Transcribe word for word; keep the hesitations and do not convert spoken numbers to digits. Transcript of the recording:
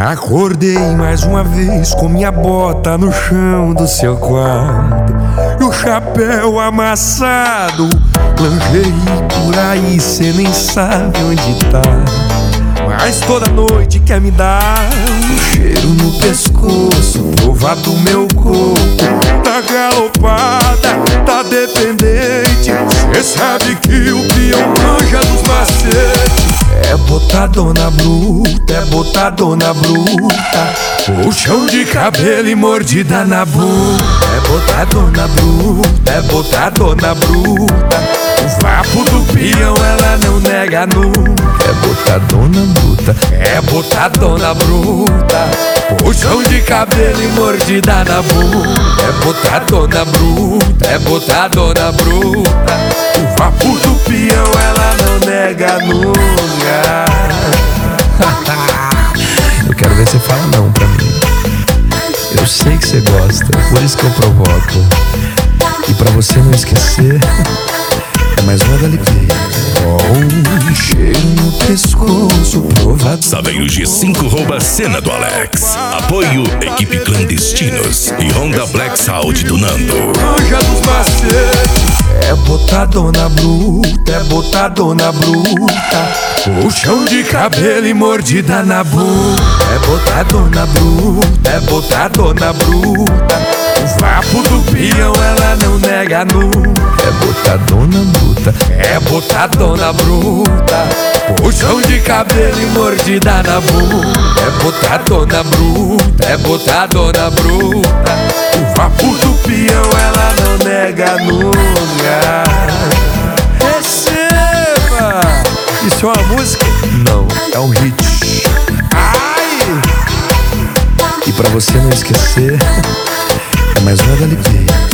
Acordei mais uma vez com minha bota no chão do seu quarto e o chapéu amassado. Planjei por aí, cê nem sabe onde tá, mas toda noite quer me dar um cheiro no pescoço, provar do meu corpo. Tá galopada, tá dependente, cê sabe que o peão manja dos macetes. É botadona bruta, é botadona bruta, puxão de cabelo e mordida na boca. É botadona bruta, é botadona bruta, o vapo do peão ela não nega nunca. É botadona bruta, é botadona bruta, puxão de cabelo e mordida na boca. É botadona bruta, é botadona bruta, o vapo do peão ela não nega nunca. Eu quero ver você falar não pra mim. Eu sei que você gosta, por isso que eu provoco. E pra você não esquecer, é mais uma da L P. Oh, um cheiro no pescoço, provado. Saveiro G cinco rouba cena do Alex. Apoio Equipe Clandestinos e Honda Black Sound do Nando. Manja dos macetes. É botadona bruta, é botadona bruta, puxão de cabelo e mordida na boca. É botadona bruta, é botadona bruta, o vapo do peão ela não nega nunca. É botadona bruta, é botadona bruta, puxão de cabelo e mordida na boca. É botadona bruta, é botadona bruta, o vapo do peão ela não nega nunca. Receba! Isso é uma música? Não, é um hit. Ai! E pra você não esquecer, é mais uma da L P.